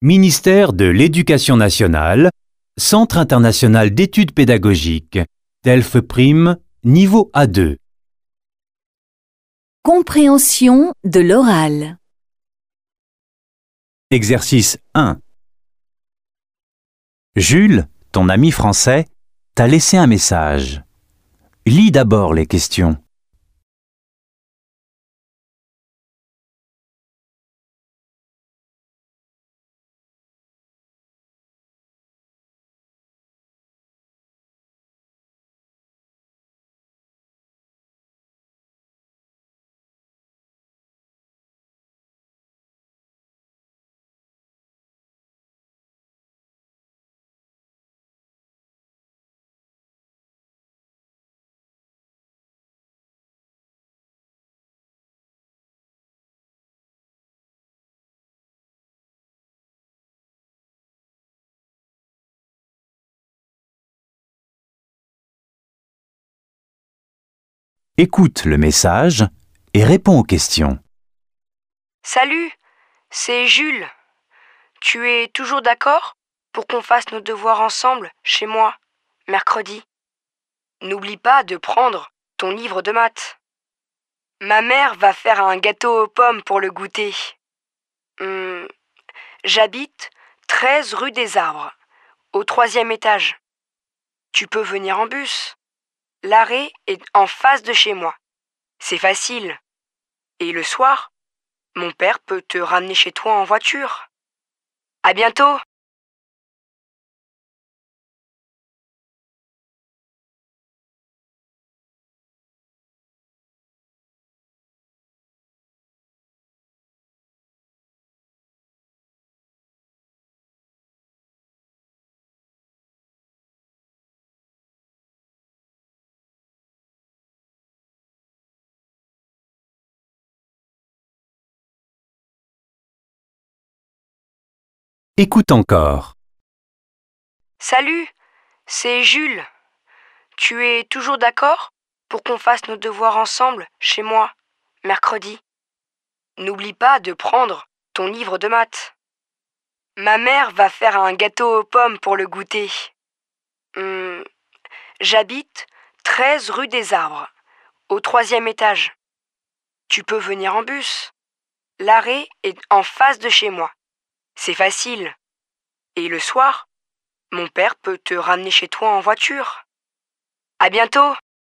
Ministère de l'Éducation nationale, Centre international d'études pédagogiques, DELF-Prime, niveau A2. Compréhension de l'oral. Exercice 1. Jules, ton ami français, t'a laissé un message. Lis d'abord les questions. Écoute le message et réponds aux questions. Salut, c'est Jules. Tu es toujours d'accord pour qu'on fasse nos devoirs ensemble chez moi, mercredi? N'oublie pas de prendre ton livre de maths. Ma mère va faire un gâteau aux pommes pour le goûter. J'habite 13 rue des Arbres, au 3e étage. Tu peux venir en bus. L'arrêt est en face de chez moi. C'est facile. Et le soir, mon père peut te ramener chez toi en voiture. À bientôt! Écoute encore. Salut, c'est Jules. Tu es toujours d'accord pour qu'on fasse nos devoirs ensemble chez moi, mercredi? N'oublie pas de prendre ton livre de maths. Ma mère va faire un gâteau aux pommes pour le goûter. J'habite 13 rue des Arbres, au 3e étage. Tu peux venir en bus. L'arrêt est en face de chez moi. C'est facile. Et le soir, mon père peut te ramener chez toi en voiture. À bientôt!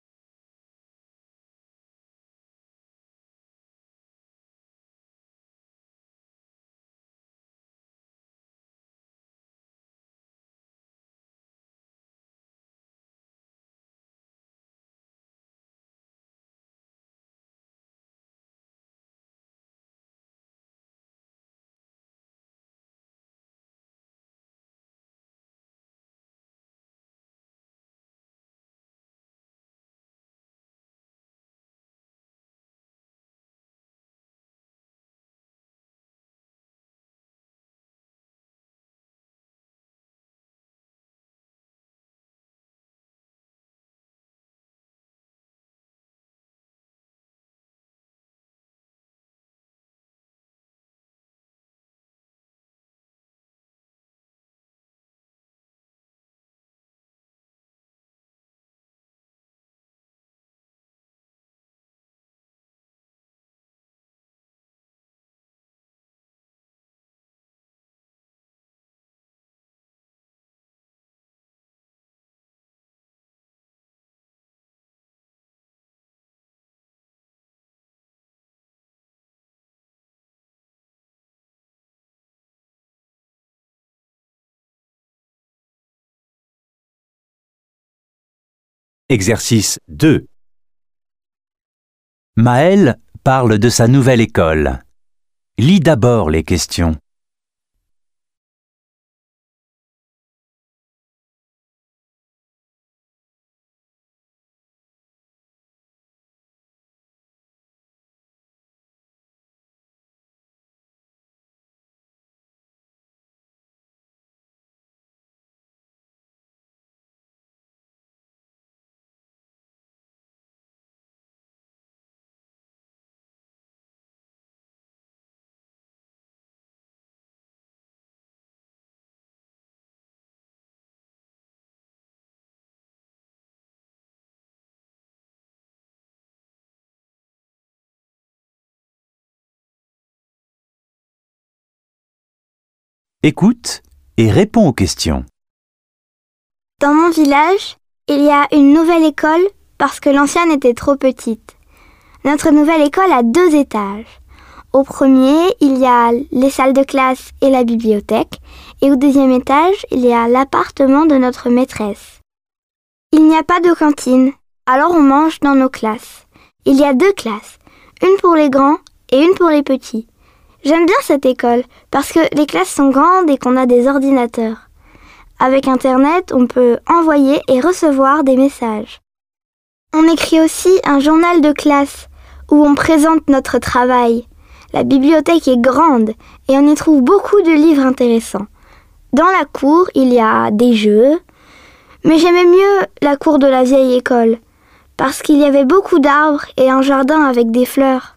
Exercice 2. Maëlle parle de sa nouvelle école. Lis d'abord les questions. Écoute et réponds aux questions. Dans mon village, il y a une nouvelle école parce que l'ancienne était trop petite. Notre nouvelle école a 2 étages. Au premier, il y a les salles de classe et la bibliothèque, et au deuxième étage, il y a l'appartement de notre maîtresse. Il n'y a pas de cantine, alors on mange dans nos classes. Il y a 2 classes, une pour les grands et une pour les petits. J'aime bien cette école parce que les classes sont grandes et qu'on a des ordinateurs. Avec Internet, on peut envoyer et recevoir des messages. On écrit aussi un journal de classe où on présente notre travail. La bibliothèque est grande et on y trouve beaucoup de livres intéressants. Dans la cour, il y a des jeux, mais j'aimais mieux la cour de la vieille école parce qu'il y avait beaucoup d'arbres et un jardin avec des fleurs.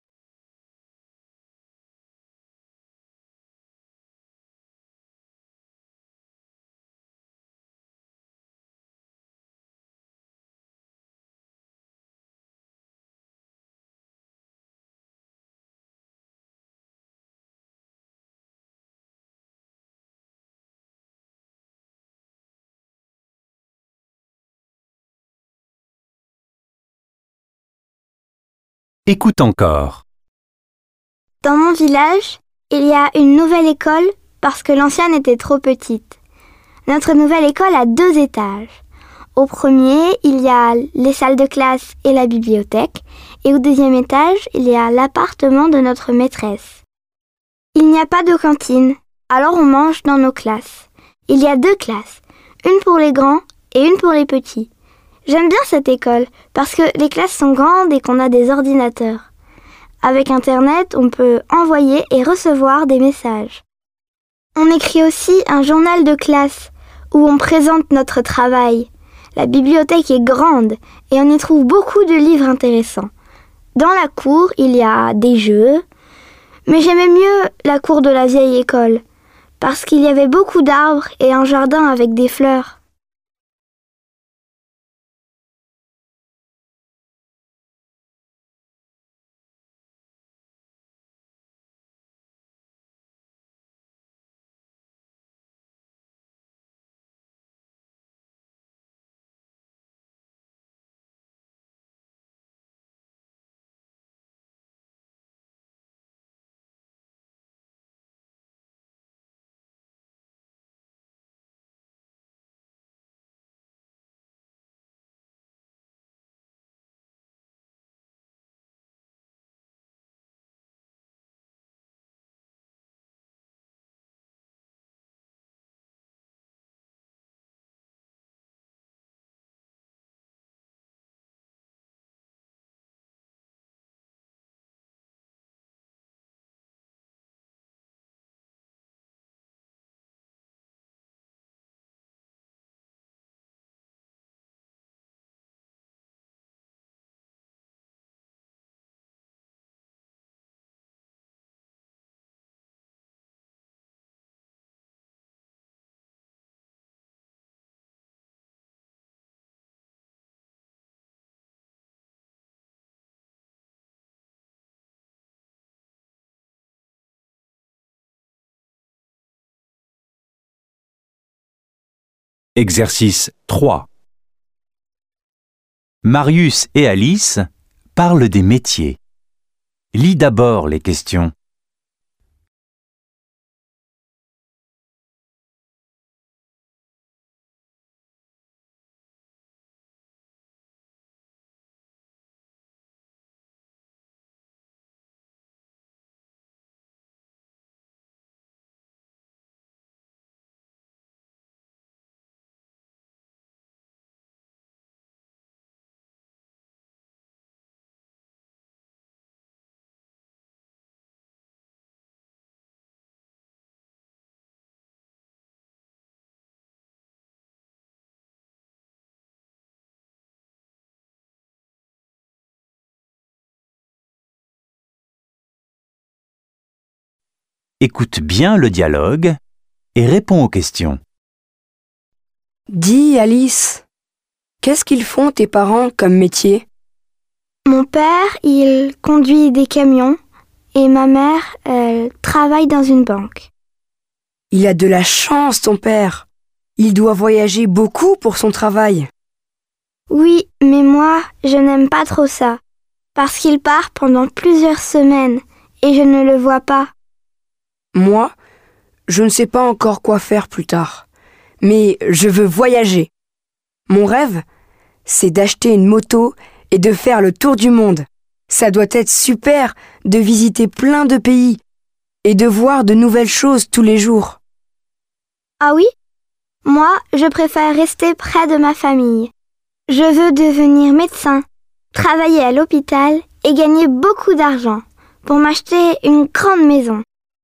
Écoute encore. Dans mon village, il y a une nouvelle école parce que l'ancienne était trop petite. Notre nouvelle école a 2 étages. Au premier, il y a les salles de classe et la bibliothèque, et au deuxième étage, il y a l'appartement de notre maîtresse. Il n'y a pas de cantine, alors on mange dans nos classes. Il y a 2 classes, une pour les grands et une pour les petits. J'aime bien cette école parce que les classes sont grandes et qu'on a des ordinateurs. Avec Internet, on peut envoyer et recevoir des messages. On écrit aussi un journal de classe où on présente notre travail. La bibliothèque est grande et on y trouve beaucoup de livres intéressants. Dans la cour, il y a des jeux, mais j'aimais mieux la cour de la vieille école parce qu'il y avait beaucoup d'arbres et un jardin avec des fleurs. Exercice 3. Marius et Alice parlent des métiers. Lis d'abord les questions. Écoute bien le dialogue et réponds aux questions. Dis, Alice, qu'est-ce qu'ils font tes parents comme métier? Mon père, il conduit des camions et ma mère, elle travaille dans une banque. Il a de la chance, ton père. Il doit voyager beaucoup pour son travail. Oui, mais moi, je n'aime pas trop ça, parce qu'il part pendant plusieurs semaines et je ne le vois pas. Moi, je ne sais pas encore quoi faire plus tard, mais je veux voyager. Mon rêve, c'est d'acheter une moto et de faire le tour du monde. Ça doit être super de visiter plein de pays et de voir de nouvelles choses tous les jours. Ah oui? Moi, je préfère rester près de ma famille. Je veux devenir médecin, travailler à l'hôpital et gagner beaucoup d'argent pour m'acheter une grande maison.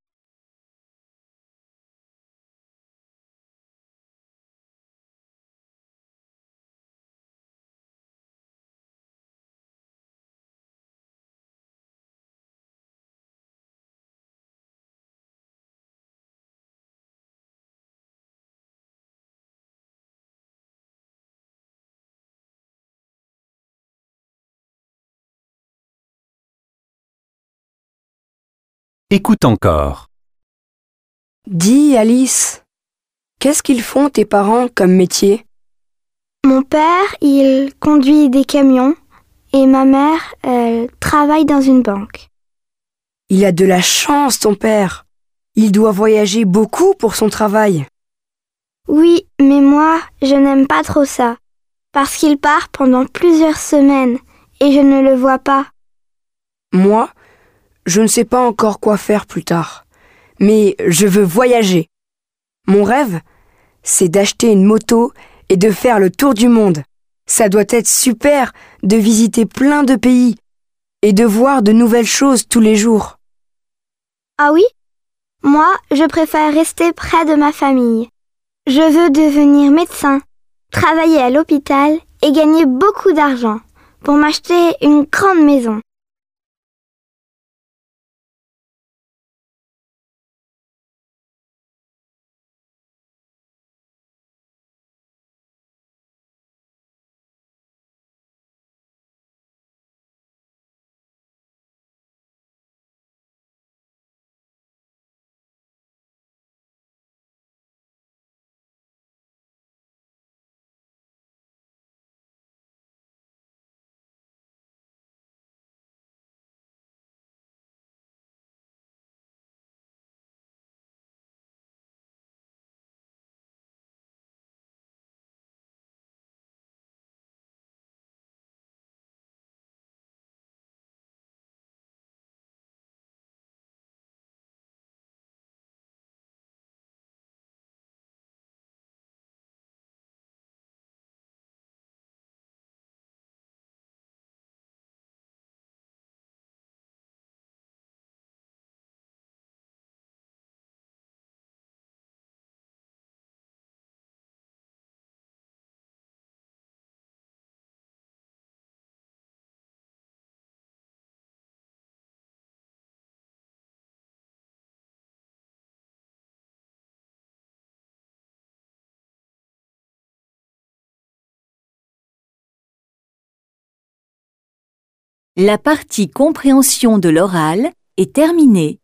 Écoute encore. Dis, Alice, qu'est-ce qu'ils font tes parents comme métier? Mon père, il conduit des camions et ma mère, elle travaille dans une banque. Il a de la chance, ton père. Il doit voyager beaucoup pour son travail. Oui, mais moi, je n'aime pas trop ça, parce qu'il part pendant plusieurs semaines et je ne le vois pas. Moi, je ne sais pas encore quoi faire plus tard, mais je veux voyager. Mon rêve, c'est d'acheter une moto et de faire le tour du monde. Ça doit être super de visiter plein de pays et de voir de nouvelles choses tous les jours. Ah oui? Moi, je préfère rester près de ma famille. Je veux devenir médecin, travailler à l'hôpital et gagner beaucoup d'argent pour m'acheter une grande maison. La partie compréhension de l'oral est terminée.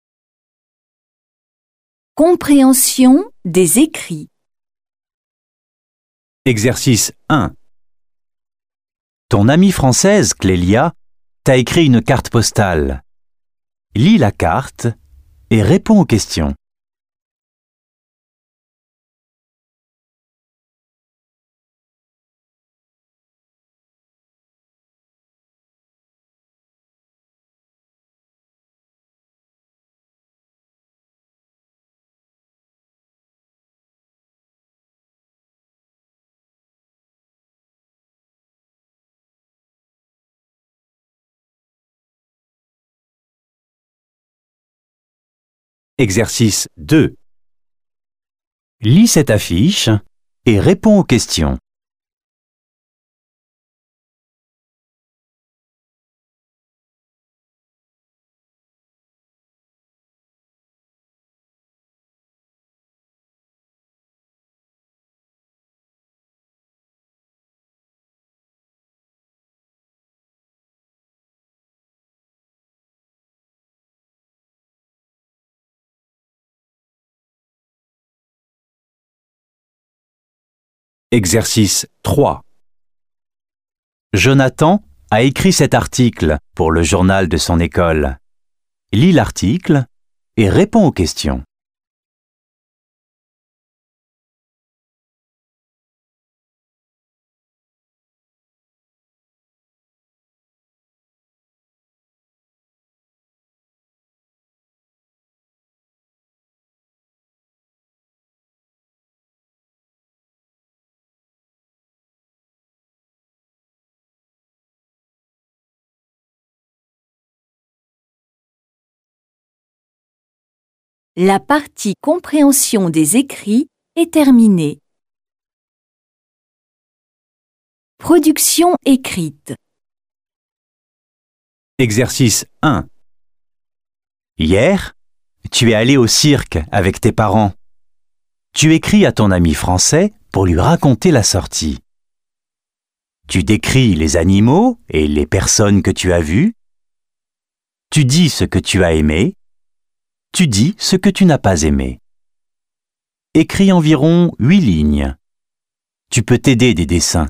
Compréhension des écrits. Exercice 1. Ton amie française, Clélia, t'a écrit une carte postale. Lis la carte et réponds aux questions. Exercice 2. Lis cette affiche et réponds aux questions. Exercice 3. Jonathan a écrit cet article pour le journal de son école. Lis l'article et réponds aux questions. La partie compréhension des écrits est terminée. Production écrite. Exercice 1. Hier, tu es allé au cirque avec tes parents. Tu écris à ton ami français pour lui raconter la sortie. Tu décris les animaux et les personnes que tu as vues. Tu dis ce que tu as aimé. Tu dis ce que tu n'as pas aimé. Écris environ 8 lignes. Tu peux t'aider des dessins.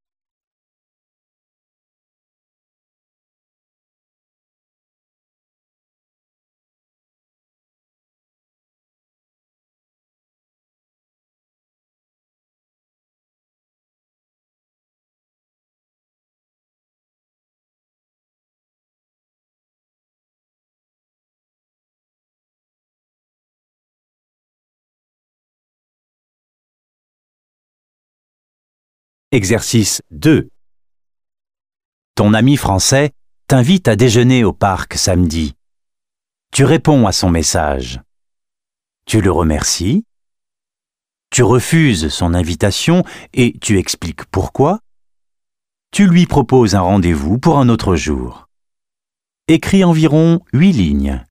Exercice 2. Ton ami français t'invite à déjeuner au parc samedi. Tu réponds à son message. Tu le remercies. Tu refuses son invitation et tu expliques pourquoi. Tu lui proposes un rendez-vous pour un autre jour. Écris environ 8 lignes.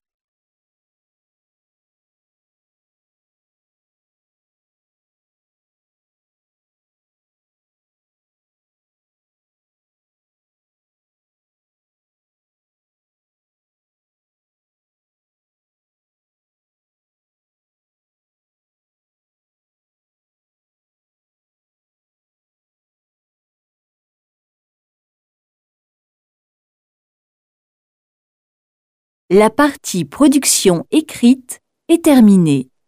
La partie production écrite est terminée.